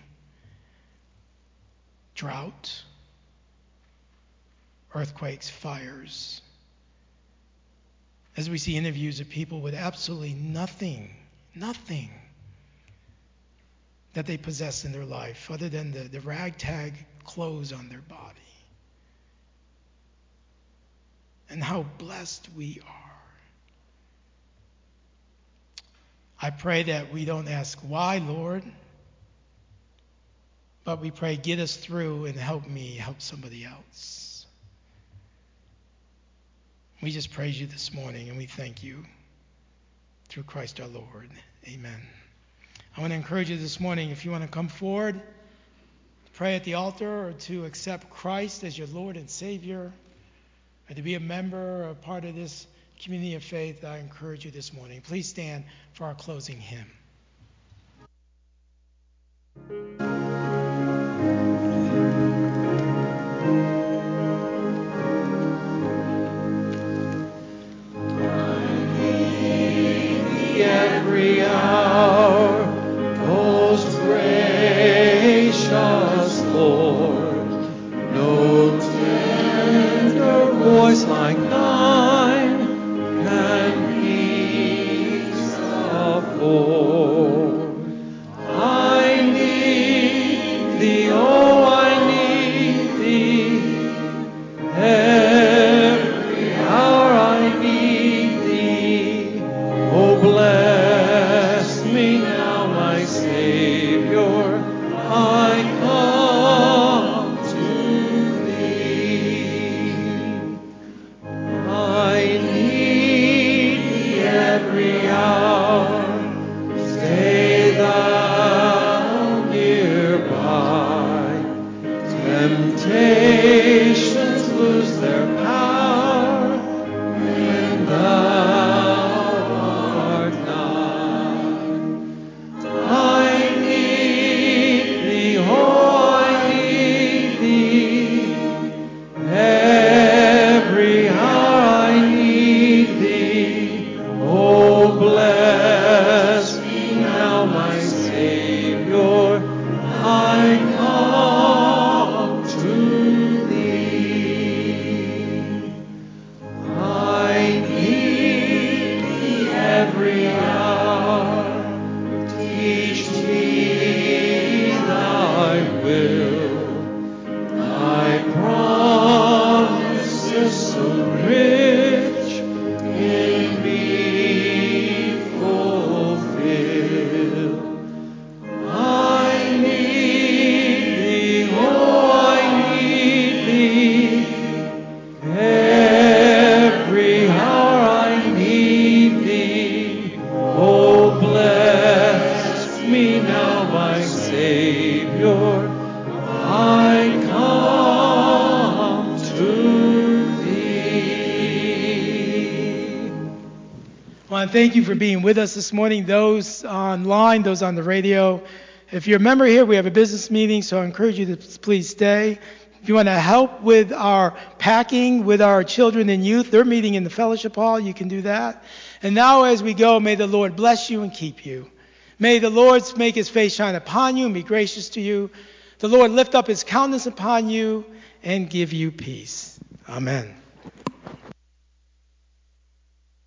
drought, earthquakes, fires, as we see interviews of people with absolutely nothing, nothing that they possess in their life other than the, the ragtag clothes on their body, and how blessed we are. I pray that we don't ask why, Lord, but we pray, get us through and help me help somebody else. We just praise you this morning and we thank you through Christ our Lord. Amen. I want to encourage you this morning, if you want to come forward, pray at the altar, or to accept Christ as your Lord and Savior, or to be a member or a part of this community of faith, I encourage you this morning. Please stand for our closing hymn. Every hour, most gracious Lord, no tender voice like thine can peace afford. I need thee, oh, I need thee, every hour I need thee, oh, bless me now, my Savior, I come to thee. I need thee every hour, stay thou nearby. Temptations lose their power when thou art nigh. I need thee, oh, I need thee, every hour I need thee, oh, bless me now, my Savior, I come to thee. I need thee every hour, teach me thy will, thy promises so rich in me fulfill. I need thee, oh, I need thee, every hour I need thee, oh, bless me now, my Savior, I come to thee. I want to thank you for being with us this morning, those online, those on the radio. If you're a member here, we have a business meeting, so I encourage you to please stay. If you want to help with our packing with our children and youth, they're meeting in the fellowship hall. You can do that. And now as we go, may the Lord bless you and keep you. May the Lord make his face shine upon you and be gracious to you. The Lord lift up his countenance upon you and give you peace. Amen.